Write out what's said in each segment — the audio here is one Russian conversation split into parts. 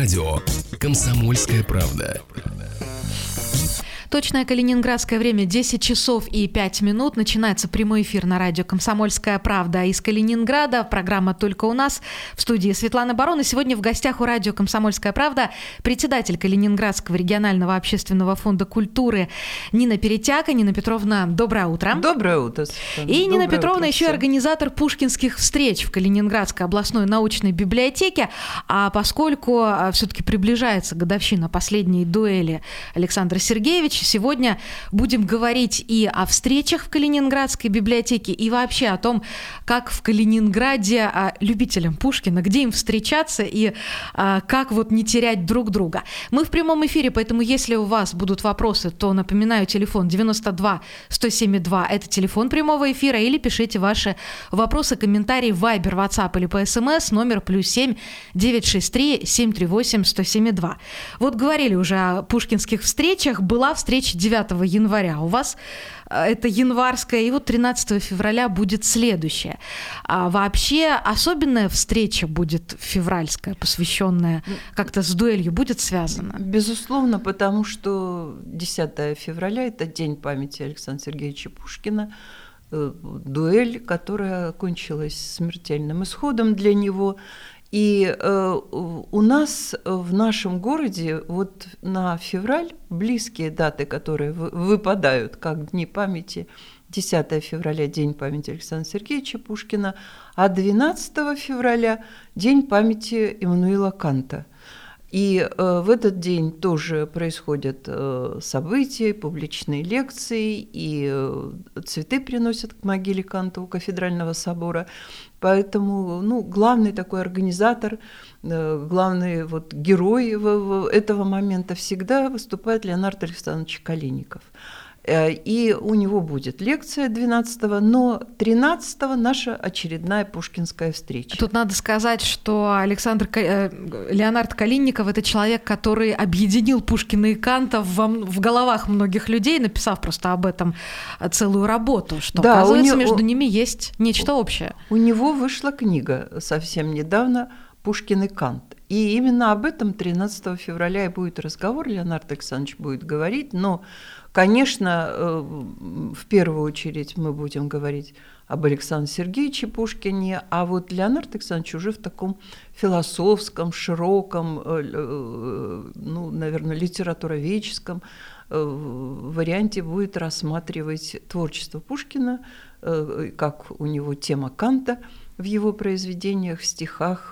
Радио «Комсомольская правда». Точное калининградское время 10 часов и 5 минут. Начинается прямой эфир на радио «Комсомольская правда» из Калининграда. Программа «Только у нас». В студии Светлана Барон. И сегодня в гостях у радио «Комсомольская правда» председатель Калининградского регионального общественного фонда культуры Нина Перетяка. Нина Петровна, доброе утро. Доброе утро. И Нина Петровна еще и организатор пушкинских встреч в Калининградской областной научной библиотеке. А поскольку все-таки приближается годовщина последней дуэли Александра Сергеевича, сегодня будем говорить и о встречах в Калининградской библиотеке, и вообще о том, как в Калининграде любителям Пушкина, где им встречаться и как вот не терять друг друга. Мы в прямом эфире, поэтому если у вас будут вопросы, то, напоминаю, телефон 92 107 2, это телефон прямого эфира, или пишите ваши вопросы, комментарии в Viber, WhatsApp или по СМС, номер +7 963 738 107 2. Вот говорили уже о пушкинских встречах, была встреча 9 января. У вас это январская, и вот 13 февраля будет следующая. А вообще особенная встреча будет февральская, посвященная как-то с дуэлью, будет связана? Безусловно, потому что 10 февраля – это день памяти Александра Сергеевича Пушкина, дуэль, которая кончилась смертельным исходом для него. И у нас в нашем городе вот на февраль близкие даты, которые выпадают как дни памяти, 10 февраля – День памяти Александра Сергеевича Пушкина, а 12 февраля – День памяти Иммануила Канта. И в этот день тоже происходят события, публичные лекции, и цветы приносят к могиле Канта у Кафедрального собора. Поэтому главный такой организатор, главный вот герой этого момента всегда выступает Леонард Александрович Калинников. И у него будет лекция 12-го, но 13-го наша очередная пушкинская встреча. Тут надо сказать, что Леонард Калинников – это человек, который объединил Пушкина и Канта в головах многих людей, написав просто об этом целую работу, что, да, оказывается, между ними есть нечто общее. У него вышла книга совсем недавно «Пушкин и Кант». И именно об этом 13 февраля и будет разговор, Леонард Александрович будет говорить, но, конечно, в первую очередь мы будем говорить об Александре Сергеевиче Пушкине, а вот Леонард Александрович уже в таком философском, широком, наверное, литературоведческом варианте будет рассматривать творчество Пушкина, как у него тема Канта в его произведениях, в стихах,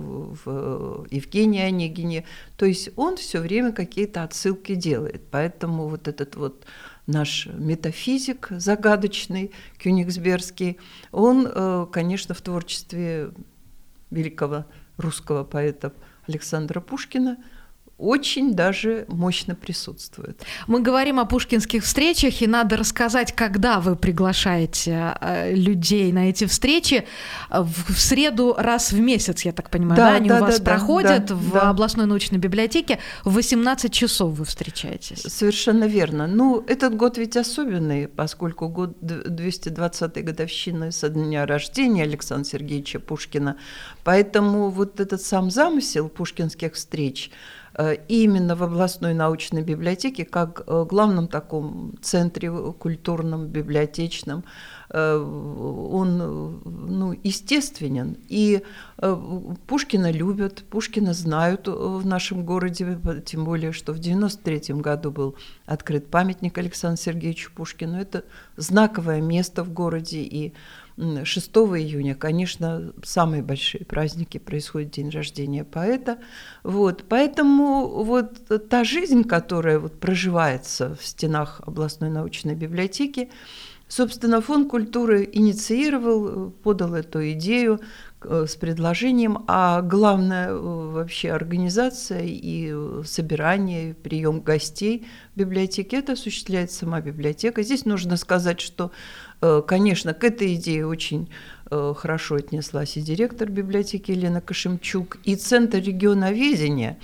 в Евгении Онегине. То есть он все время какие-то отсылки делает. Поэтому вот этот вот наш метафизик загадочный, кёнигсбергский, он, конечно, в творчестве великого русского поэта Александра Пушкина очень даже мощно присутствует. Мы говорим о пушкинских встречах, и надо рассказать, когда вы приглашаете людей на эти встречи. В среду раз в месяц, я так понимаю, да? Они у вас проходят в областной научной библиотеке. В 18 часов вы встречаетесь. Совершенно верно. Этот год ведь особенный, поскольку год 220-й годовщины со дня рождения Александра Сергеевича Пушкина. Поэтому вот этот сам замысел пушкинских встреч именно в областной научной библиотеке, как главном таком центре культурном, библиотечном, он естественен. И Пушкина любят, Пушкина знают в нашем городе, тем более, что в 1993 году был открыт памятник Александру Сергеевичу Пушкину. Это знаковое место в городе, и 6 июня, конечно, самые большие праздники, происходит день рождения поэта. Поэтому та жизнь, которая проживается в стенах областной научной библиотеки, собственно, фонд культуры инициировал, подал эту идею с предложением, а главное вообще организация и собирание, и прием гостей в библиотеке, это осуществляет сама библиотека. Здесь нужно сказать, что, конечно, к этой идее очень хорошо отнеслась и директор библиотеки Елена Кошемчук, и Центр регионоведения,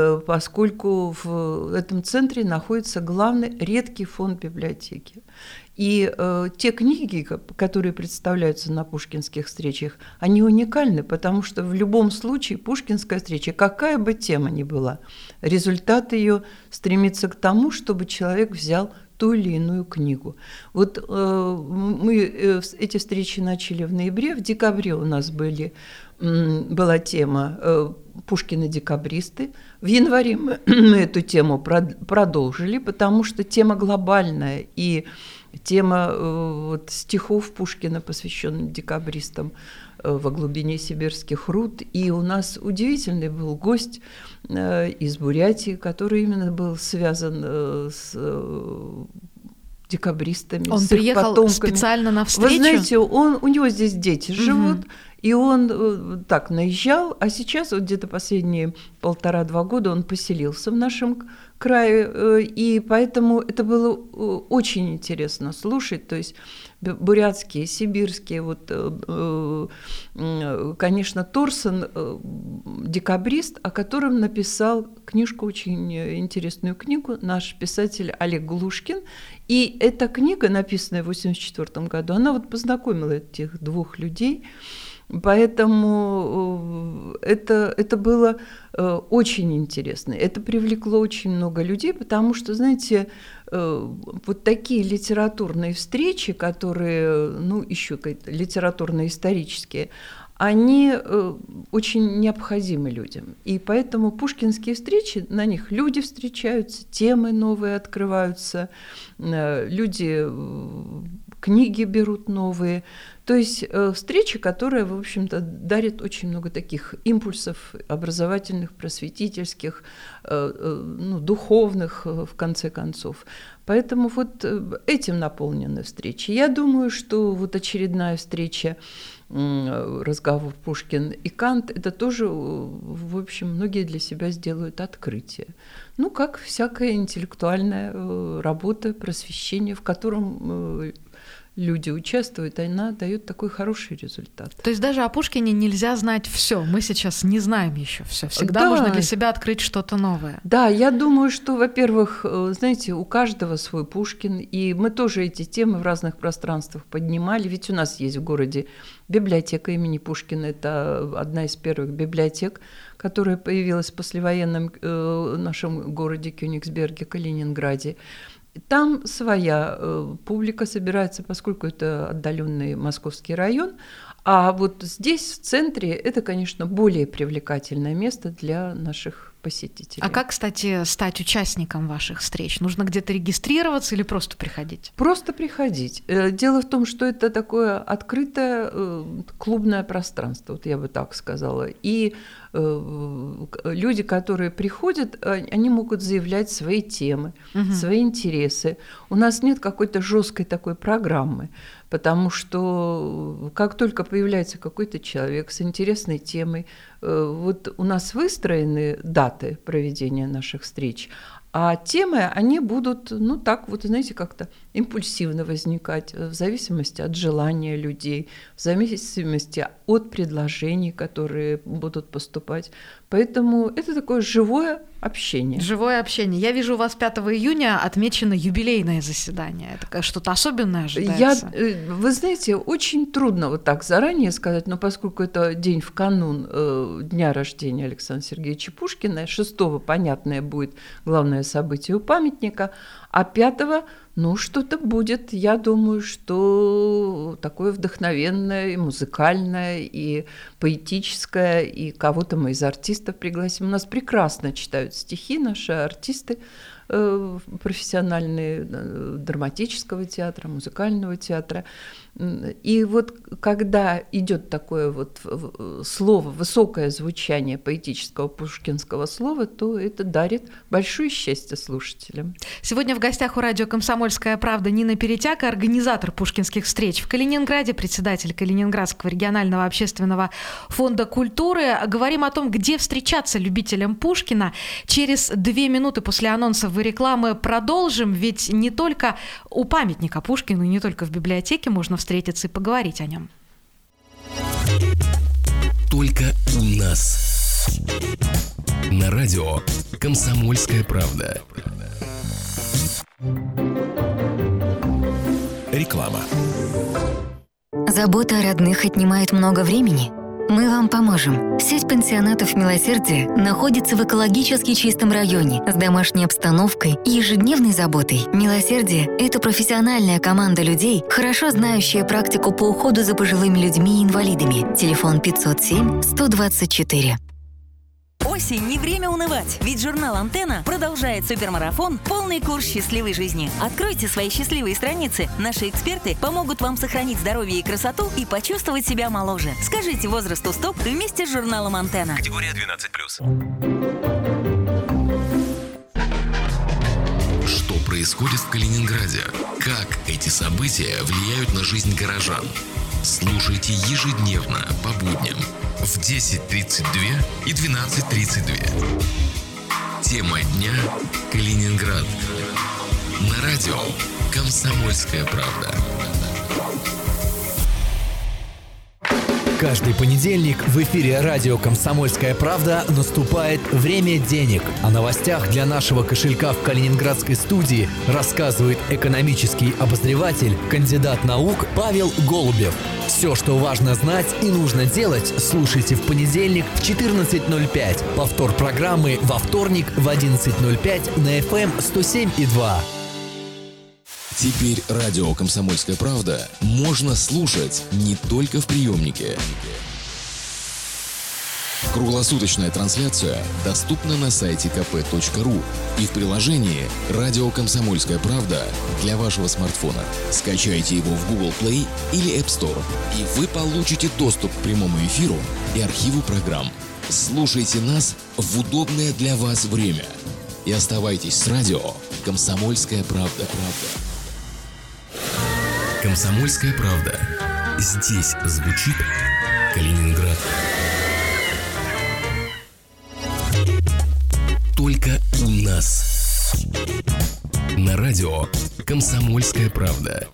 поскольку в этом центре находится главный редкий фонд библиотеки. И те книги, которые представляются на пушкинских встречах, они уникальны, потому что в любом случае пушкинская встреча, какая бы тема ни была, результат ее стремится к тому, чтобы человек взял ту или иную книгу. Вот мы эти встречи начали в ноябре, в декабре у нас была тема «Пушкины-декабристы». В январе мы эту тему продолжили, потому что тема глобальная, и тема стихов Пушкина, посвященных декабристам во глубине сибирских руд. И у нас удивительный был гость из Бурятии, который именно был связан с декабристами, он с их приехал потомками. Специально на встречу? Вы знаете, у него здесь дети живут, и он так наезжал, а сейчас вот где-то последние 1,5-2 года он поселился в нашем крае, и поэтому это было очень интересно слушать, то есть бурятские, сибирские, конечно, Торсон, декабрист, о котором написал книжку, очень интересную книгу, наш писатель Олег Глушкин, и эта книга, написанная в 1984 году, она познакомила этих двух людей. Поэтому это было очень интересно. Это привлекло очень много людей, потому что, знаете, вот такие литературные встречи, которые, еще литературно-исторические, они очень необходимы людям. И поэтому пушкинские встречи, на них люди встречаются, темы новые открываются, люди книги берут новые. То есть встречи, которые, в общем-то, дарят очень много таких импульсов образовательных, просветительских, духовных, в конце концов. Поэтому этим наполнены встречи. Я думаю, что очередная встреча, разговор Пушкин и Кант, это тоже, в общем, многие для себя сделают открытие. Как всякая интеллектуальная работа, просвещение, в котором люди участвуют, она дает такой хороший результат. То есть даже о Пушкине нельзя знать все. Мы сейчас не знаем еще все. Всегда можно для себя открыть что-то новое. Да, я думаю, что, во-первых, знаете, у каждого свой Пушкин, и мы тоже эти темы в разных пространствах поднимали. Ведь у нас есть в городе библиотека имени Пушкина. Это одна из первых библиотек, которая появилась в послевоенном нашем городе Кёнигсберге, Калининграде. Там своя публика собирается, поскольку это отдаленный московский район. А здесь, в центре, это, конечно, более привлекательное место для наших посетителей. А как, кстати, стать участником ваших встреч? Нужно где-то регистрироваться или просто приходить? Просто приходить. Дело в том, что это такое открытое клубное пространство, я бы так сказала. И люди, которые приходят, они могут заявлять свои темы, свои интересы. У нас нет какой-то жесткой такой программы, потому что как только появляется какой-то человек с интересной темой, у нас выстроены даты проведения наших встреч, а темы, они будут, знаете, как-то импульсивно возникать, в зависимости от желания людей, в зависимости от предложений, которые будут поступать. Поэтому это такое живое общение. Живое общение. Я вижу, у вас 5 июня отмечено юбилейное заседание. Это что-то особенное ожидается? Вы знаете, очень трудно так заранее сказать, но поскольку это день в канун дня рождения Александра Сергеевича Пушкина, 6-го, понятное, будет главное событие у памятника, а 5-го, что-то будет, я думаю, что такое вдохновенное, и музыкальное, и поэтическое, и кого-то мы из артистов пригласим. У нас прекрасно читают стихи наши артисты профессиональные, драматического театра, музыкального театра. И когда идет такое слово, высокое звучание поэтического пушкинского слова, то это дарит большое счастье слушателям. Сегодня в гостях у радио «Комсомольская правда» Нина Перетяка, организатор пушкинских встреч в Калининграде, председатель Калининградского регионального общественного фонда культуры. Говорим о том, где встречаться любителям Пушкина. Через 2 минуты после анонсов и рекламы продолжим, ведь не только у памятника Пушкину, не только в библиотеке можно встретиться и поговорить о нем. Только у нас. На радио «Комсомольская правда». Реклама. Забота о родных отнимает много времени? Мы вам поможем. Сеть пансионатов «Милосердие» находится в экологически чистом районе с домашней обстановкой и ежедневной заботой. «Милосердие» — это профессиональная команда людей, хорошо знающая практику по уходу за пожилыми людьми и инвалидами. Телефон 507-124. Осень, не время унывать, ведь журнал «Антенна» продолжает супермарафон «Полный курс счастливой жизни». Откройте свои счастливые страницы. Наши эксперты помогут вам сохранить здоровье и красоту и почувствовать себя моложе. Скажите возрасту «Стоп» вместе с журналом «Антенна». Категория 12+. Что происходит в Калининграде? Как эти события влияют на жизнь горожан? Слушайте ежедневно по будням в 10:32 и 12:32. Тема дня – Калининград. На радио «Комсомольская правда». Каждый понедельник в эфире радио «Комсомольская правда» наступает «Время денег». О новостях для нашего кошелька в калининградской студии рассказывает экономический обозреватель, кандидат наук Павел Голубев. Все, что важно знать и нужно делать, слушайте в понедельник в 14:05. Повтор программы во вторник в 11:05 на FM 107,2. Теперь радио «Комсомольская правда» можно слушать не только в приемнике. Круглосуточная трансляция доступна на сайте kp.ru и в приложении «Радио Комсомольская правда» для вашего смартфона. Скачайте его в Google Play или App Store, и вы получите доступ к прямому эфиру и архиву программ. Слушайте нас в удобное для вас время и оставайтесь с радио «Комсомольская правда». «Комсомольская правда». Здесь звучит Калининград. Только у нас. На радио «Комсомольская правда».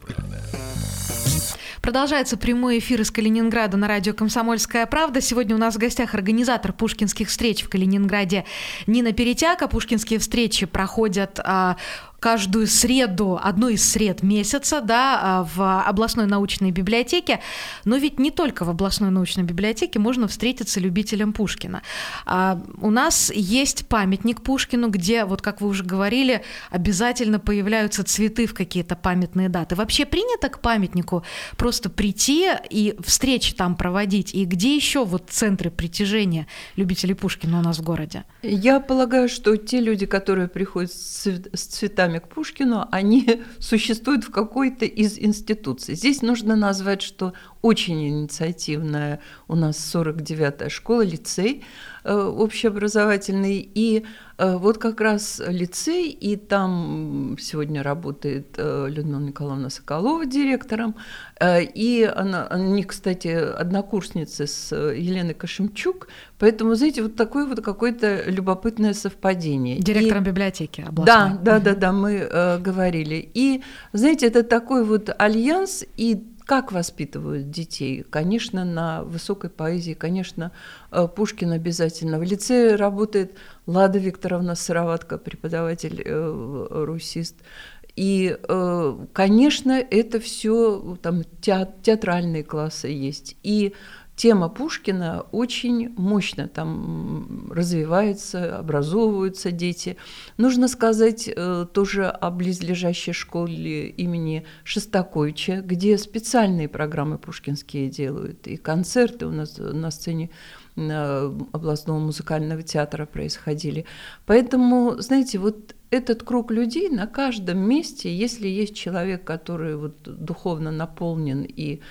Продолжается прямой эфир из Калининграда на радио «Комсомольская правда». Сегодня у нас в гостях организатор пушкинских встреч в Калининграде Нина Перетяка. Пушкинские встречи проходят каждую среду, одну из сред месяца, да, в областной научной библиотеке. Но ведь не только в областной научной библиотеке можно встретиться любителям Пушкина. У нас есть памятник Пушкину, где, вот как вы уже говорили, обязательно появляются цветы в какие-то памятные даты. Вообще принято к памятнику просто прийти и встречи там проводить? И где еще вот центры притяжения любителей Пушкина у нас в городе? Я полагаю, что те люди, которые приходят с цветами к Пушкину, они существуют в какой-то из институций. Здесь нужно назвать, что очень инициативная у нас 49-я школа, лицей общеобразовательный, и вот как раз лицей, и там сегодня работает Людмила Николаевна Соколова директором, и они, кстати, однокурсницы с Еленой Кашемчук, поэтому, знаете, вот такое вот какое-то любопытное совпадение. Директором библиотеки областной. Да, мы говорили. И, знаете, это такой вот альянс, и как воспитывают детей? Конечно, на высокой поэзии, конечно, Пушкин обязательно. В лицее работает Лада Викторовна Сыроватка, преподаватель русист. И, конечно, это все там театральные классы есть. И тема Пушкина очень мощно там развивается, образовываются дети. Нужно сказать тоже о близлежащей школе имени Шостаковича, где специальные программы пушкинские делают, и концерты у нас на сцене областного музыкального театра происходили. Поэтому, знаете, вот этот круг людей на каждом месте, если есть человек, который вот духовно наполнен и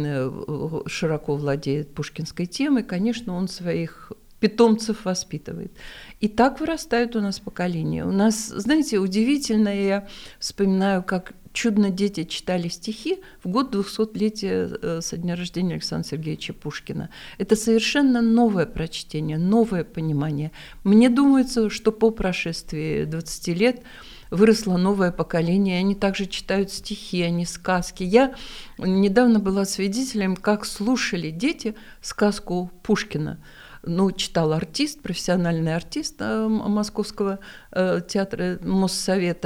широко владеет пушкинской темой, конечно, он своих питомцев воспитывает. И так вырастают у нас поколения. У нас, знаете, удивительно, я вспоминаю, как чудно дети читали стихи в год 200-летия со дня рождения Александра Сергеевича Пушкина. Это совершенно новое прочтение, новое понимание. Мне думается, что по прошествии 20 лет выросло новое поколение, они также читают стихи, они сказки. Я недавно была свидетелем, как слушали дети сказку Пушкина. Читал артист, профессиональный артист Московского театра Моссовета.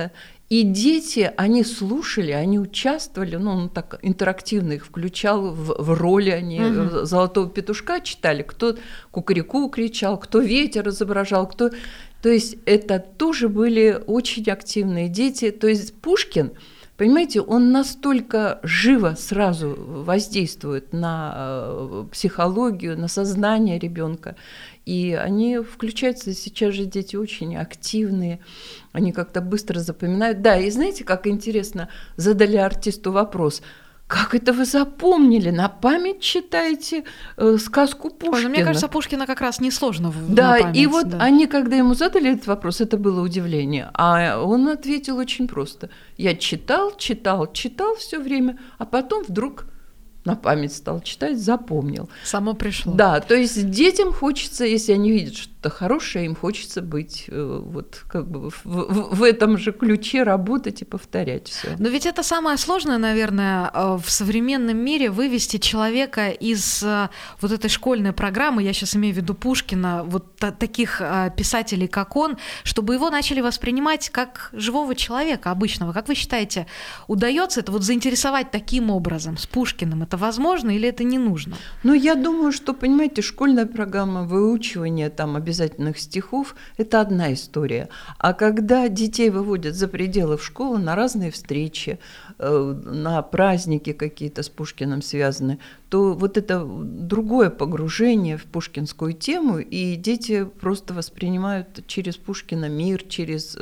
И дети, они слушали, они участвовали, он так интерактивно их включал в роли, они «Золотого петушка» читали, кто кукареку кричал, кто ветер изображал, кто... То есть это тоже были очень активные дети. То есть Пушкин, понимаете, он настолько живо сразу воздействует на психологию, на сознание ребенка. И они включаются, сейчас же дети очень активные, они как-то быстро запоминают. Да, и знаете, как интересно, задали артисту вопрос: как это вы запомнили? На память читаете сказку Пушкина? Мне кажется, Пушкина как раз несложно да, на память. И вот они, когда ему задали этот вопрос, это было удивление. А он ответил очень просто. Я читал все время, а потом вдруг на память стал читать, запомнил. Само пришло. Да, то есть детям хочется, если они видят что-то хорошее, им хочется быть вот как бы в этом же ключе, работать и повторять все. Но ведь это самое сложное, наверное, в современном мире — вывести человека из вот этой школьной программы, я сейчас имею в виду Пушкина, вот таких писателей, как он, чтобы его начали воспринимать как живого человека обычного. Как вы считаете, удается это вот заинтересовать таким образом с Пушкиным? Это возможно или это не нужно? Ну, я думаю, что, понимаете, школьная программа выучивания там обязательных стихов – это одна история. А когда детей выводят за пределы школы на разные встречи, на праздники какие-то с Пушкиным связаны, то вот это другое погружение в пушкинскую тему, и дети просто воспринимают через Пушкина мир, через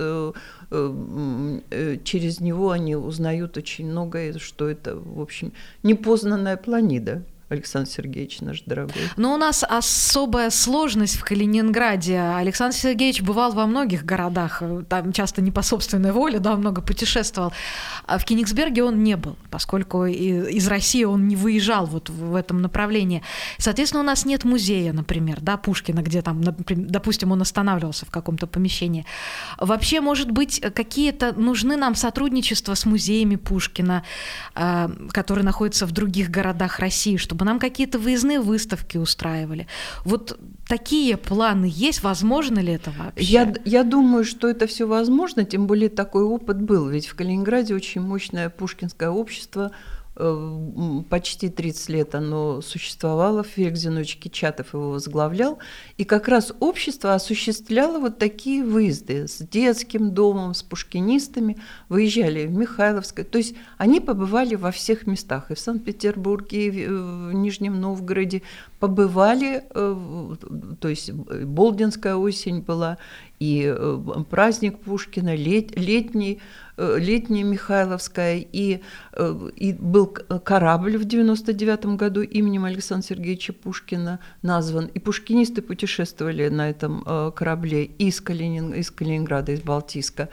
него они узнают очень многое, что это, в общем, непознанная планида. Александр Сергеевич наш дорогой. Но у нас особая сложность в Калининграде. Александр Сергеевич бывал во многих городах, там часто не по собственной воле, да, много путешествовал. А в Кенигсберге он не был, поскольку из России он не выезжал вот в этом направлении. Соответственно, у нас нет музея, например, да, Пушкина, где там, допустим, он останавливался в каком-то помещении. Вообще, может быть, какие-то нужны нам сотрудничества с музеями Пушкина, которые находятся в других городах России, чтобы нам какие-то выездные выставки устраивали. Вот такие планы есть? Возможно ли это вообще? Я думаю, что это все возможно, тем более такой опыт был. Ведь в Калининграде очень мощное пушкинское общество, почти 30 лет оно существовало, Феликс Зинович Кичатов его возглавлял, и как раз общество осуществляло вот такие выезды с детским домом, с пушкинистами, выезжали в Михайловское, то есть они побывали во всех местах, и в Санкт-Петербурге, и в Нижнем Новгороде, побывали, то есть Болдинская осень была, и праздник Пушкина, летняя Михайловская, и был корабль в 1999 году именем Александра Сергеевича Пушкина назван, и пушкинисты путешествовали на этом корабле из Калининграда, из Балтийска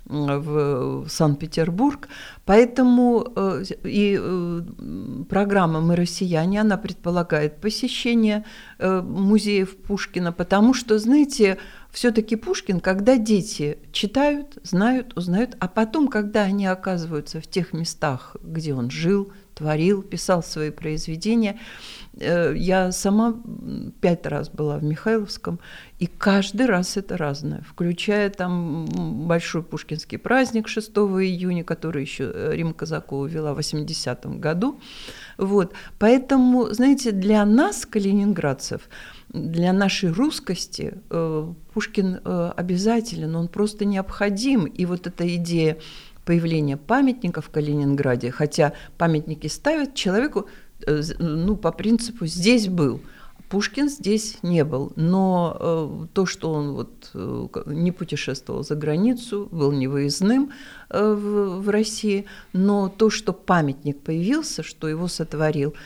в Санкт-Петербург. Поэтому и программа «Мы россияне», она предполагает посещение музеев Пушкина, потому что, знаете, все-таки Пушкин, когда дети читают, знают, узнают, а потом, когда они оказываются в тех местах, где он жил, творил, писал свои произведения. Я сама 5 раз была в Михайловском, и каждый раз это разное, включая там большой пушкинский праздник 6 июня, который еще Римма Казакова вела в 80-м году. Вот. Поэтому, знаете, для нас, калининградцев, для нашей русскости Пушкин обязателен, он просто необходим. И вот эта идея появления памятников в Калининграде, хотя памятники ставят человеку, ну, по принципу «здесь был». Пушкин здесь не был, но то, что он вот не путешествовал за границу, был невыездным в России, но то, что памятник появился, что его сотворил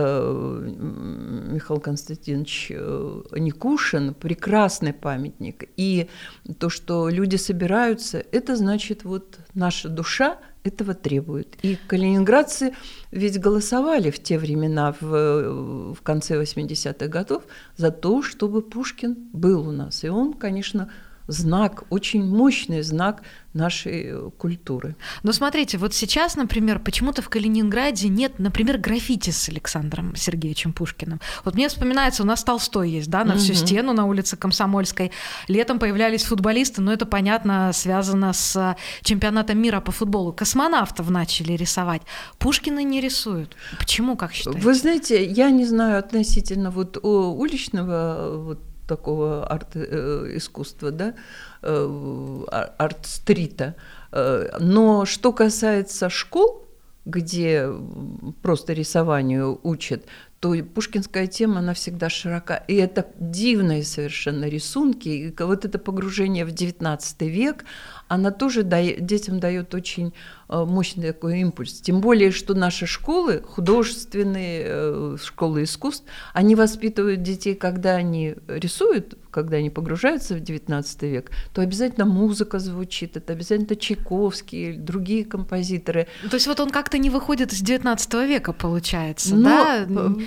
Михаил Константинович Никушин, прекрасный памятник, и то, что люди собираются, это значит, вот наша душа этого требует. И калининградцы ведь голосовали в те времена, в конце 80-х годов, за то, чтобы Пушкин был у нас. И он, конечно, знак, очень мощный знак нашей культуры. Но смотрите, вот сейчас, например, почему-то в Калининграде нет, например, граффити с Александром Сергеевичем Пушкиным. Вот мне вспоминается, у нас Толстой есть, да, на всю стену на улице Комсомольской. Летом появлялись футболисты, но это, понятно, связано с чемпионатом мира по футболу. Космонавтов начали рисовать. Пушкина не рисуют. Почему, как считаете? Вы знаете, я не знаю относительно вот уличного вот такого арт-искусства, да, арт-стрита. Но что касается школ, где просто рисованию учат, то пушкинская тема, она всегда широка. И это дивные совершенно рисунки. И вот это погружение в XIX век, она тоже детям дает очень мощный такой импульс. Тем более, что наши школы, художественные школы искусств, они воспитывают детей, когда они рисуют, когда они погружаются в XIX век, то обязательно музыка звучит, это обязательно Чайковский, другие композиторы. То есть вот он как-то не выходит из XIX века, получается, да?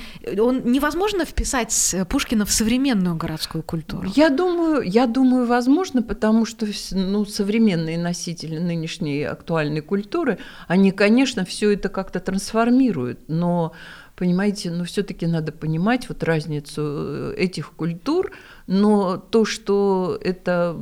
Он невозможно вписать Пушкина в современную городскую культуру? Я думаю, возможно, потому что современные носители нынешней актуальной культуры, они, конечно, все это как-то трансформируют, но, понимаете, все-таки надо понимать вот разницу этих культур, но то, что это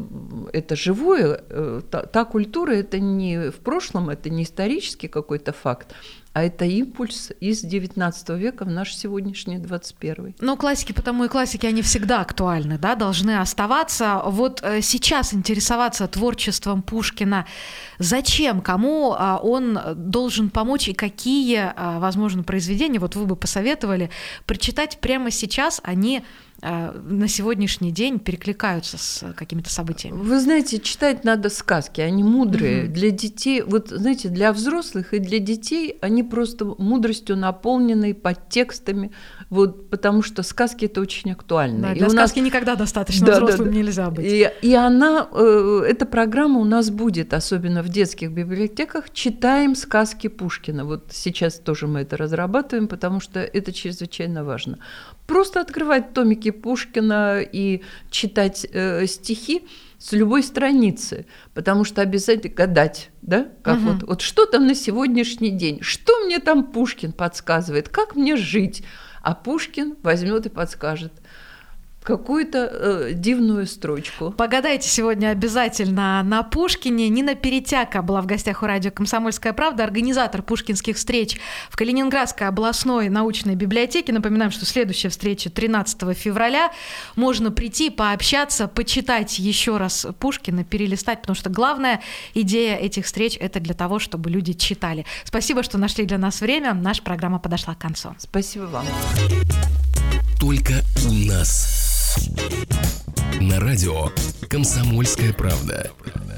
живое, та культура, это не в прошлом, это не исторический какой-то факт, а это импульс из XIX века в наш сегодняшний 21. Но классики, потому и классики, они всегда актуальны, да, должны оставаться. Вот сейчас интересоваться творчеством Пушкина, зачем, кому он должен помочь и какие, возможно, произведения, вот вы бы посоветовали прочитать прямо сейчас, они на сегодняшний день перекликаются с какими-то событиями? Вы знаете, читать надо сказки, они мудрые. Для детей, вот знаете, для взрослых и для детей они просто мудростью наполнены, подтекстами, вот, потому что сказки – это очень актуально. Да, для сказки никогда достаточно, взрослым нельзя быть. И она, эта программа у нас будет, особенно в детских библиотеках, читаем сказки Пушкина. Вот сейчас тоже мы это разрабатываем, потому что это чрезвычайно важно. Просто открывать томики Пушкина и читать стихи с любой страницы, потому что обязательно гадать, да, как вот что там на сегодняшний день, что мне там Пушкин подсказывает, как мне жить, а Пушкин возьмет и подскажет какую-то дивную строчку. Погадайте сегодня обязательно на Пушкине. Нина Перетяка была в гостях у радио «Комсомольская правда», организатор пушкинских встреч в Калининградской областной научной библиотеке. Напоминаем, что следующая встреча 13 февраля. Можно прийти, пообщаться, почитать еще раз Пушкина, перелистать, потому что главная идея этих встреч – это для того, чтобы люди читали. Спасибо, что нашли для нас время. Наша программа подошла к концу. Спасибо вам. Только у нас. На радио «Комсомольская правда».